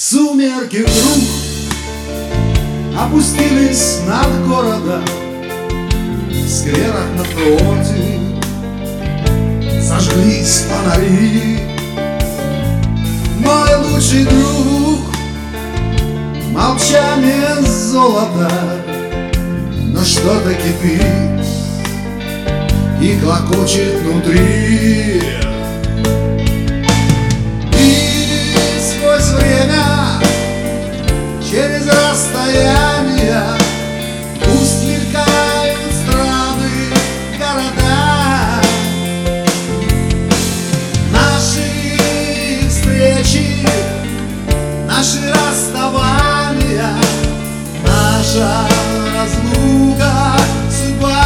Сумерки вдруг опустились над городом. В скверах напротив зажглись фонари. Мой лучший друг, молчание золота, но что-то кипит и клокочет внутри. И сквозь время, через расстояние, пусть мелькают страны, города. Наши встречи, наши расставания, наша разлука, судьба.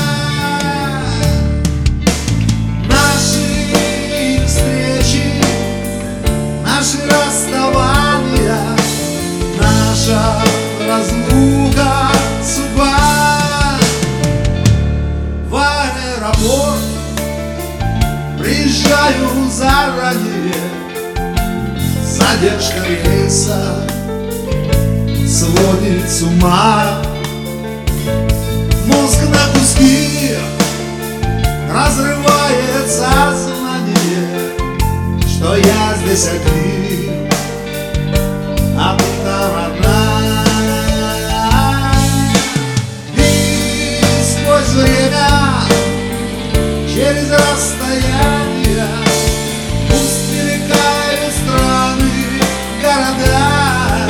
Наши встречи, наши расставания, наша разлука, судьба. В аэропорт приезжаю заранее. Задержка рейса сводит с ума. Мозг на куски разрывает сознание, что я здесь один, а ты-то родная. И сквозь время, через расстояние, пусть мелькают страны, города.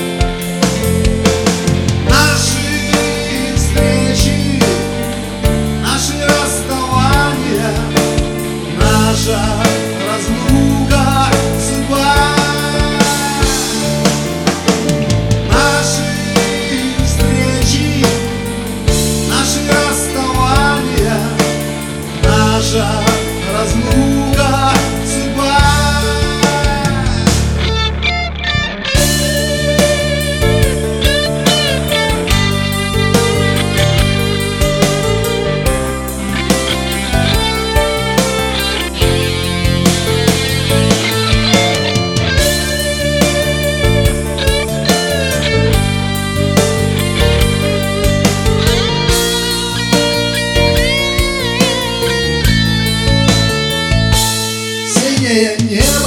Наши встречи, наши расставания, наша разлука, судьба. Наши встречи, наши расставания, наша разлука, судьба. Синее небо,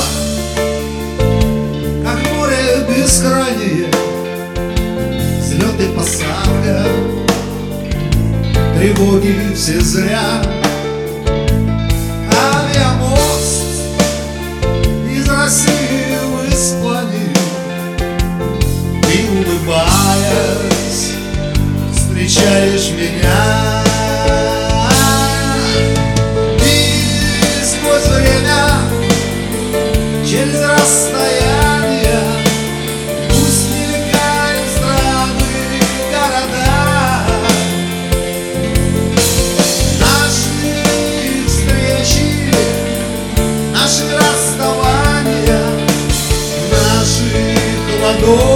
как море бескрайнее, взлет и посадка, тревоги все зря. Авиамост из России в Испанию, ты, улыбаясь, встречаешь меня. И сквозь время, через расстояние, пусть мелькают страны, города. Наши встречи, наши расставания, наших ладоней.